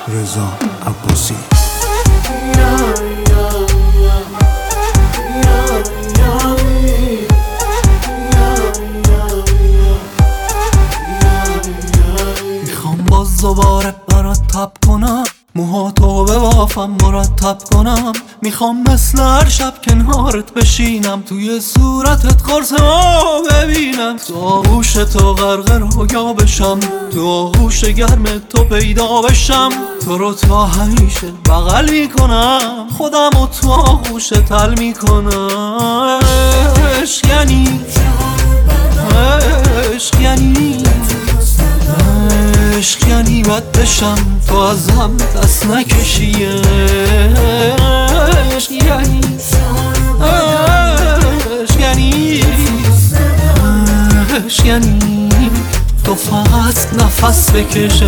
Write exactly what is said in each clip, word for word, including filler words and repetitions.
رضا عباسی. میخوام باز دوباره برات تب کنم، موهاتو به وافم مرتب کنم. میخوام مثل هر شب کنارت بشینم، توی صورتت قرص ما ببینم. تو آغوش تو غرق رویا بشم، تو آغوش گرم تو پیدا بشم. تو رو تا همیشه بغل میکنم، خودمو تو آغوش تل میکنم. عشق یعنی عشق یعنی عشق یعنی بد بشم تو ازم دست نکشی. عشق یعنی عشق یعنی عشق یعنی تو فقط نفس بکش.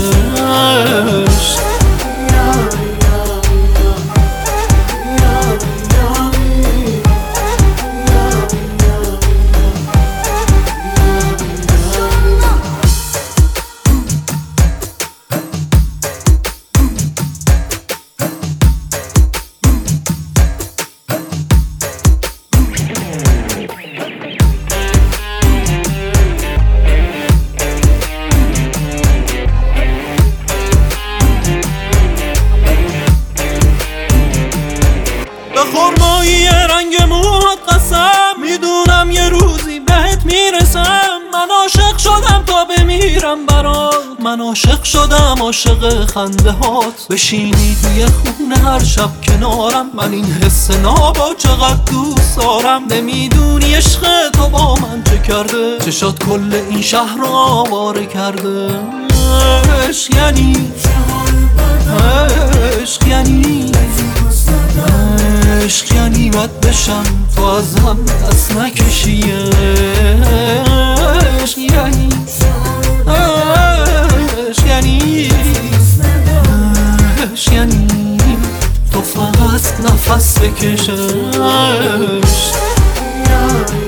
خرمایی رنگ موهات قسم، میدونم یه روزی بهت میرسم. من عاشق شدم تا بمیرم برات، من عاشق شدم عاشق خنده هات. بشینی توی خونه هر شب کنارم، من این حس نابا چقدر دوست دارم. نمیدونی عشق تو با من چه کرده، چشات کل این شهر رو آواره کرده. عشق یعنی عشق یعنی عشق یعنی بد بشم تو ازم دست نکشی. عشق یعنی عشق یعنی عشق یعنی تو فقط نفس بکش.